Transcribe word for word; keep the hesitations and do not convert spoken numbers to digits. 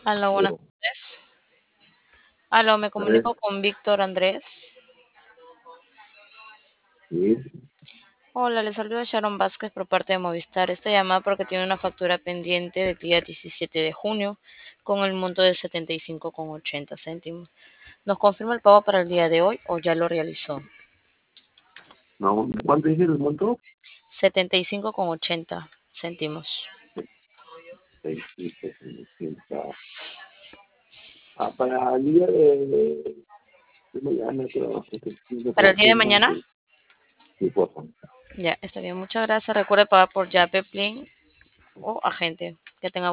Aló, buenas Aló, tardes. Aló, me Andrés, comunico con Víctor Andrés. sí, Hola, le saluda Sharon Vázquez por parte de Movistar. Esta llamada porque tiene una factura pendiente del día diecisiete de junio con el monto de setenta y cinco con ochenta céntimos. ¿Nos confirma el pago para el día de hoy o ya lo realizó? no, ¿cuánto dice el monto? setenta y cinco con ochenta céntimos. veinticinco, ochenta. Ah, para el día de, de mañana, creo, setenta y cinco ¿Para con el día de ochenta, mañana? sí, sí, por favor. Ya, está bien. Muchas gracias. Recuerde pagar por Yape, Plin o agente. Que tenga